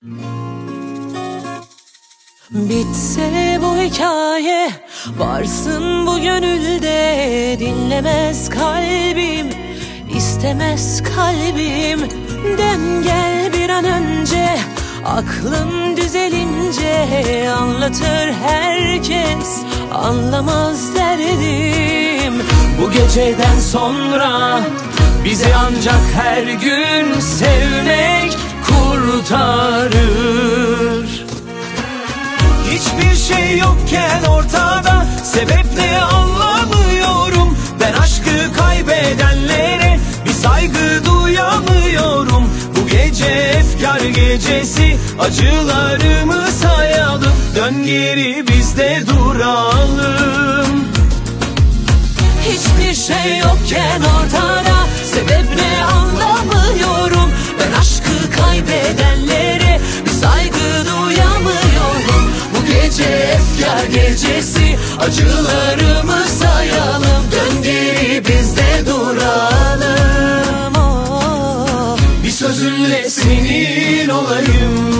Bitse bu hikaye, varsın bu gönülde. Dinlemez kalbim, istemez kalbim. Dem gel bir an önce, aklım düzelince. Anlatır herkes, anlamaz derdim. Bu geceden sonra bizi ancak her gün sevmek kurtarır. Hiçbir şey yokken ortada, sebep ne anlamıyorum. Ben aşkı kaybedenlere bir saygı duyamıyorum. Bu gece efkar gecesi, acılarımı sayalım. Dön geri biz de duralım. Hiçbir şey yokken ortada, sebep ne anlamıyorum. Ben aşkı kaybedenlere bir saygı duyamıyorum. Bu gece efkar gecesi, acılarımı sayalım. Dön geri biz de duralım. Oh. Bir sözünle senin olayım.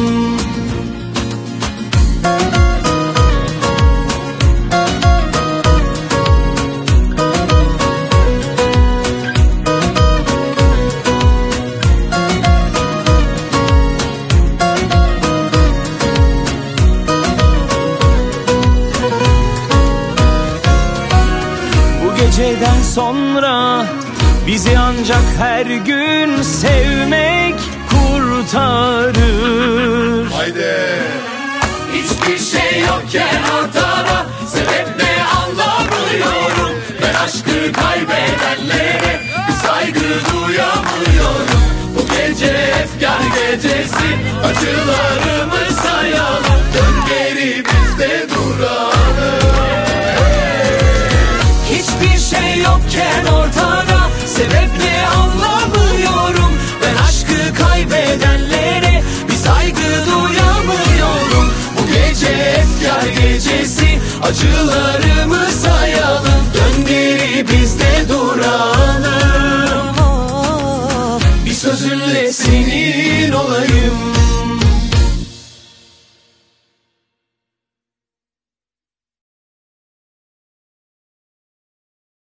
Geceden sonra bizi ancak her gün sevmek kurtarır. Haydi. Hiçbir şey yokken ortada, sebep ne anlamıyorum. Ben aşkı kaybedenlere bir saygı duyamıyorum. Bu gece efkar gecesi, acılarımı sayalım. Dön geri biz de duralım. Hiçbir şey yokken ortada, sebep ne anlamıyorum. Ben aşkı kaybedenlere bir saygı duyamıyorum. Bu gece efkar gecesi, acılarımı sayalım. Dön geri biz de duralım. Bir sözünle senin olayım.